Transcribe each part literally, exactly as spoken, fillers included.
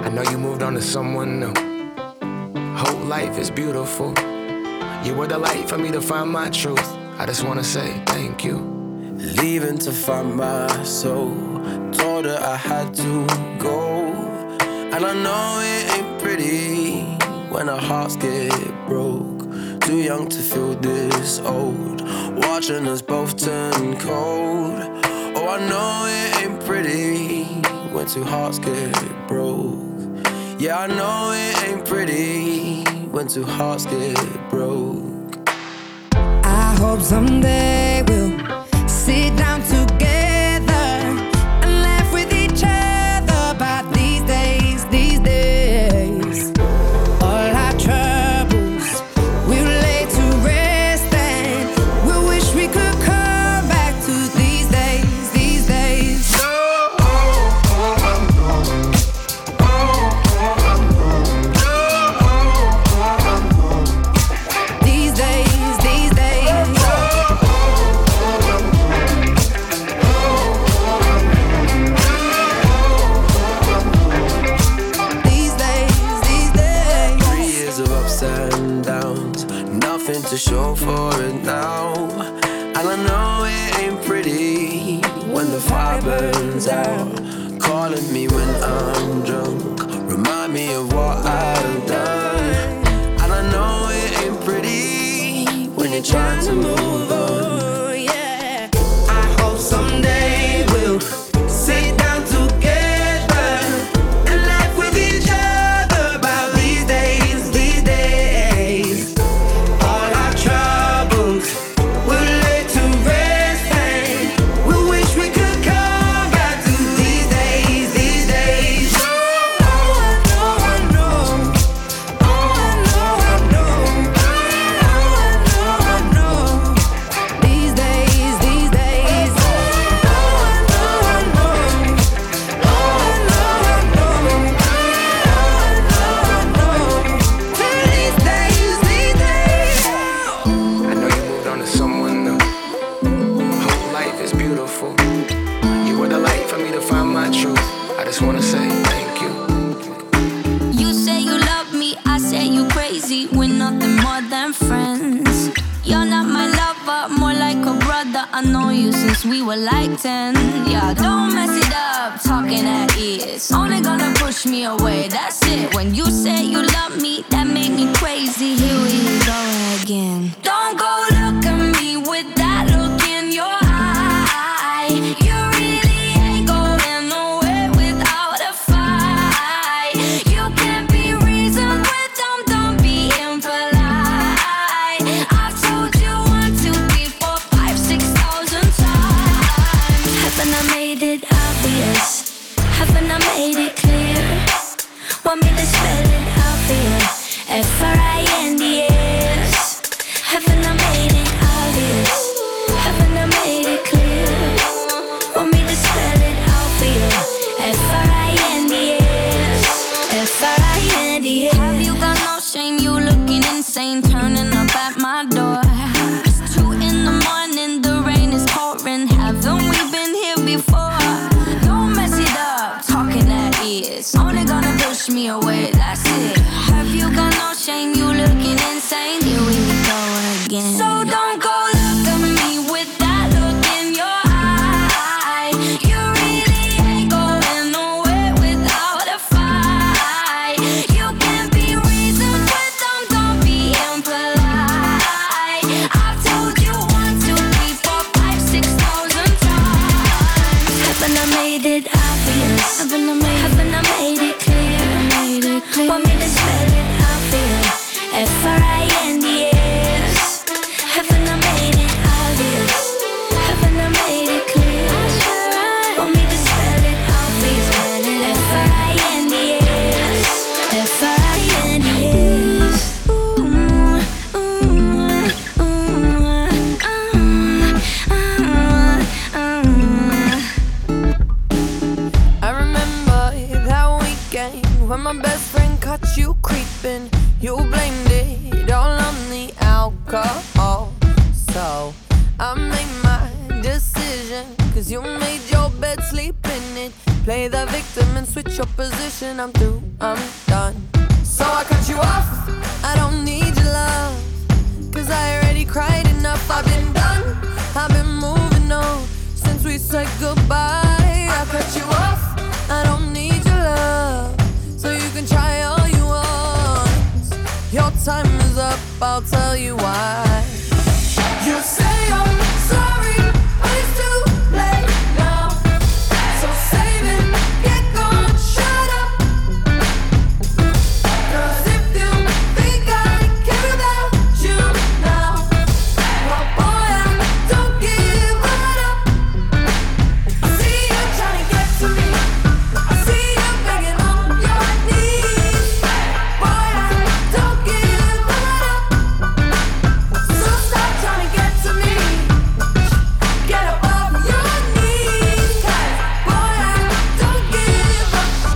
I know you moved on to someone new. Whole life is beautiful. You were the light for me to find my truth. I just wanna say thank you. Leaving to find my soul. Told her I had to go. And I know it ain't pretty when our hearts get broke. Too young to feel this old, watching us both turn cold. Oh, I know it ain't pretty when two hearts get broke. Yeah, I know it ain't pretty when two hearts get broke. I hope someday we'll sit down together and laugh with each other about these days, these days. All our troubles we'll lay to rest, and we'll wish we could come back to these days, these days. These days, these days. These days, these days. Three years of ups and downs, nothing to show for it now. And I know it ain't pretty when the fire burns out. Calling me when I'm drunk, remind me of what I've done. And I know it ain't pretty when you're trying to move on. Oh, yeah. I hope someday we'll sit down together and laugh with each other about these days, these days. All our troubles we'll lay to rest, and we wish we could come back to these days, these days. Oh, I know, I know. Oh, I know, I know. Oh, I know, I know. These days, these days. Oh, I know, I know. Oh, I know, I know. Oh, I know, I know. These days, these days. I know you moved on to someone new. Whole life is beautiful. You were the light for me to find my truth. I just wanna say thank you. You say you love me, I say you crazy. We're nothing more than friends. You're not my lover, more like a brother. I know you since we were like ten. Yeah, don't mess it up, talking at ears. Only gonna push me away, that's it. When you say you love me, that made me crazy. Here we go again. Don't go look at me with that look in your eye. You really ain't going nowhere without a fight. You can't be reasoned with them, don't be impolite. I've told you one, two, three, four, five, six thousand times. Haven't I made it obvious? Haven't I made it clear? Want me to spell it out for you? F R I N D S. Haven't I made it obvious? Haven't I made it clear? Want me to spell it out for you? F R I N D S. F R I N D S. Have you got no shame? You looking insane, turning up at my door. It's two in the morning, the rain is pouring. Haven't we been here before? Don't mess it up, talking at ears. Only gonna push me away, that's it. Have you got no shame? You looking insane. Here we go again. So don't go look at me with that look in your eye. You really ain't going nowhere without a fight. You can't be reasoned with them, don't be impolite. I've told you one, two, three, four, five, six thousand times. Haven't I made it obvious? Haven't I made, haven't I made it clear? Made it clear. Want me to spell it out for you? F R I N D S. Haven't I made it obvious? Haven't I made it clear? Want me to spell it out for you? F R I N D S. F R I N D S. Ooh, ooh, ooh, uh, uh, uh. I remember that weekend when my best friend caught you creeping. You blamed it all on the alcohol. So I made my decision, cause you made your bed, sleep in it. Play the victim and switch your position. I'm through, I'm done. So I cut you off. I don't need your love, cause I already cried enough. I've been done, I've been moving on since we said goodbye. I cut you off. I don't need your love, so you can try all you want. Your time is up, I'll tell you why. You say I'm sorry, but it's too late now. So save it, get gone, shut up. Cause if you think I care about you now, well boy, I don't give it up. I see you trying to get to me, I see you begging on your knees. Boy, I don't give it up. So stop trying to get to me, get up off your knees. Cause boy, I don't give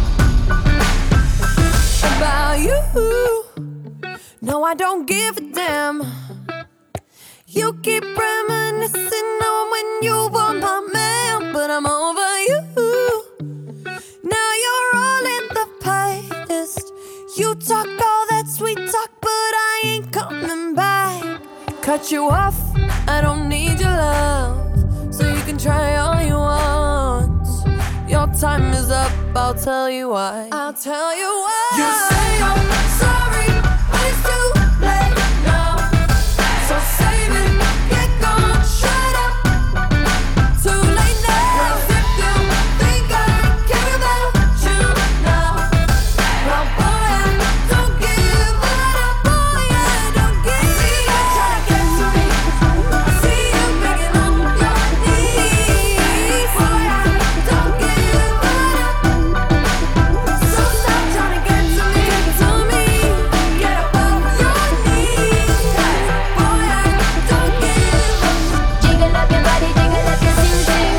up about you. No, I don't give a damn. You keep reminiscing on when you were my man, but I'm over you. Now you're all in the past. You talk all that sweet talk, but I ain't coming back. Cut you off, I don't need your love, so you can try all you want. Your time is up, I'll tell you why. I'll tell you why. You say I'm sorry, but it's too late now. So save it, get gone, shut up. Too late now. Cause if you think I care about you now, well boy, I don't give it up. Boy, I don't give it up. I see you trying to get to me, I see you begging on your knees. Boy, I don't give it up. So stop trying to get to me, to me. Get up off your knees. Cause boy, I don't give up. Jiggle up your body, jiggle up your sing sing.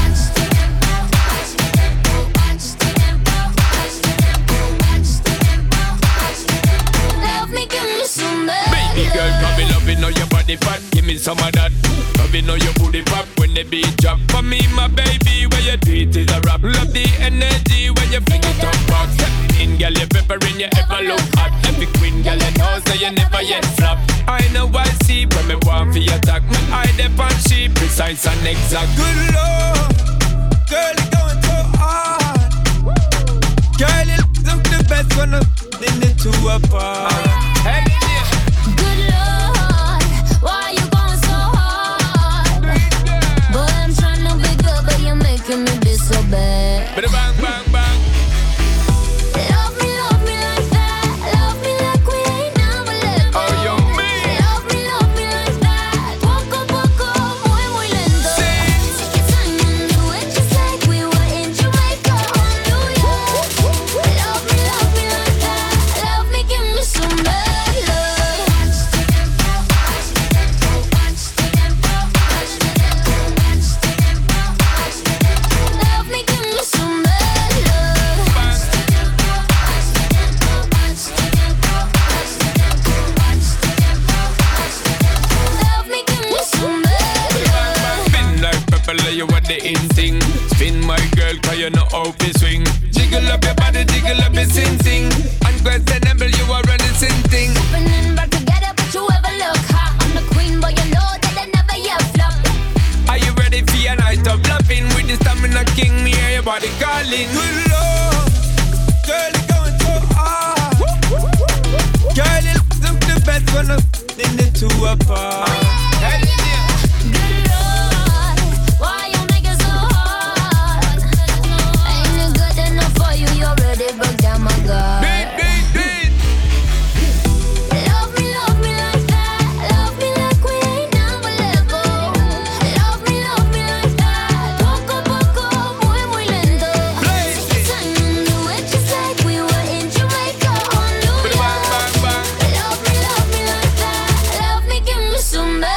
Love me, give me some Baby girl, come me loving all your body fat. Give me some of that. Loving all your booty pop when the beat drop. For me, my baby, where you do it is a rap. Love the energy when you fling it up back. In girl, you peppering, you ever look hot. Every queen girl, you know, so you never yet flop. I know I see when me want for your attack. Me eye dep on she precise and exact. Good lord, girl, you going so hard. Girl, you look the best when I'm in the two apart. Hey, yeah. Good Lord, why you going so hard? Boy, I'm trying to be good, but you're making me be so bad. Bada bang, bang, bang. Love me, love me like that. Love me like we ain't never let go. Oh, yo, me. Love me, love me like that. Poco, poco, muy, muy lento. Take your time and do it just like we were in Jamaica or New York. Love me, love me like that. Love me, give me some bad love. Love me, give me some bad love. Love me, give me some bad love. Spin like pepper, you want the in thing. Spin my girl, cause you know how to swing. Jiggle up your body, jiggle up your sing sing. Unquestionable, you are running sing thing. Opening back together, but you ever look hot. I'm the queen, but you know that I never yet flop. Are you ready for your night of loving? With the stamina king, me hear your body calling. Good lord, girl, you going so hard. Girl, you look the best when I'm in the two apart. Hey, yeah. Good Lord, why you make it so hard? Ain't it good enough for you? You already broke down my guard. Beat, beat, beat. Love me, love me like that. Love me like we ain't never let go. Love me, love me like that. Poco, poco, muy, muy lento. Blaze it. Time and do it just like we were in Jamaica or New Bada bang, York. bang, bang. Love me, love me like that. Love me, give me some bad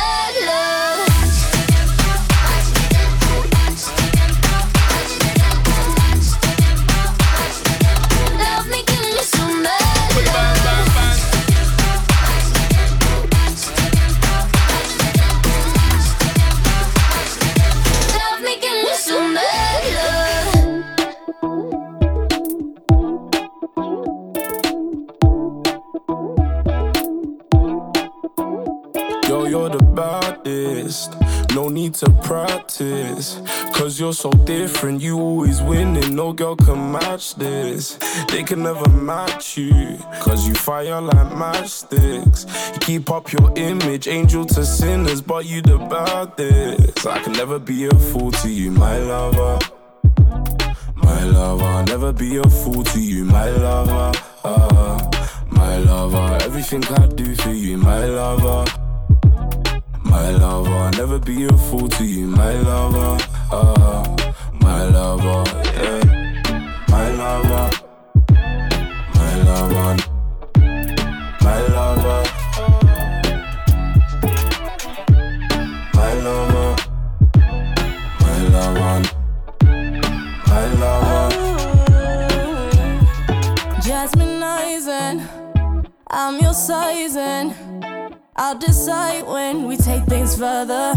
honest, no need to practice. Cause you're so different, you always winning. No girl can match this. They can never match you, cause you fire like matchsticks. You keep up your image, angel to sinners, but you the baddest. I can never be a fool to you, my lover. My lover, I'll never be a fool to you, my lover. Uh, my lover, everything I do for you, my lover. My lover, I'll never be a fool to you, my lover. Uh, my lover, yeah. My lover, my lover, my lover, my lover, my lover, my lover. Jasminizing, I'm your sizing. I'll decide when we take things further.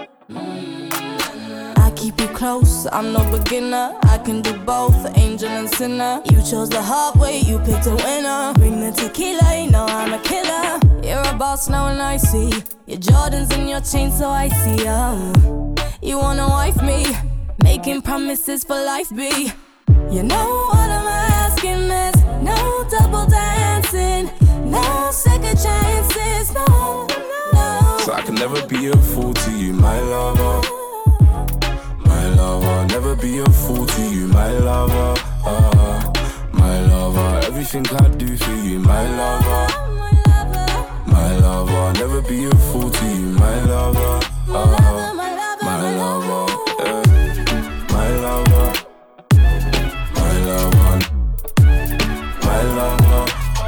I keep you close, I'm no beginner. I can do both, angel and sinner. You chose the hard way, you picked a winner. Bring the tequila, you know I'm a killer. You're a boss now and I see your Jordans in your chain, so I see um, you wanna wife me, making promises for life, B. You know what I'm asking is no double dancing, no second chances, no, no. So I can never be a fool to you, my lover. My lover, I'll never be a fool to you, my lover. Uh, my lover, everything I do for you, my lover. My lover, I'll never be a fool to you, my lover. Uh, my lover, yeah. My lover, my lover, my lover.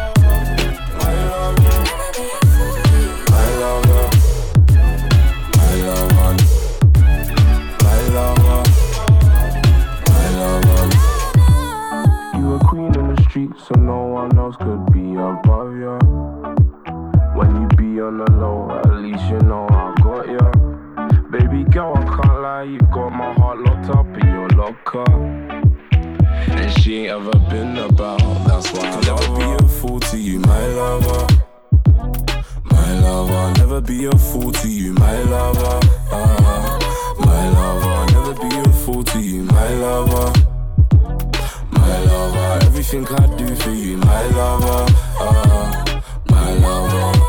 So no one else could be above ya. When you be on the low, at least you know I got ya. Baby girl, I can't lie, you got my heart locked up in your locker. And she ain't ever been about, that's why I'll never be a fool to you, my lover. My lover, I'll never be a fool to you, my lover. Uh, my lover, I'll never be a fool to you, my lover. My lover, everything I do for you, my lover. Uh, my lover.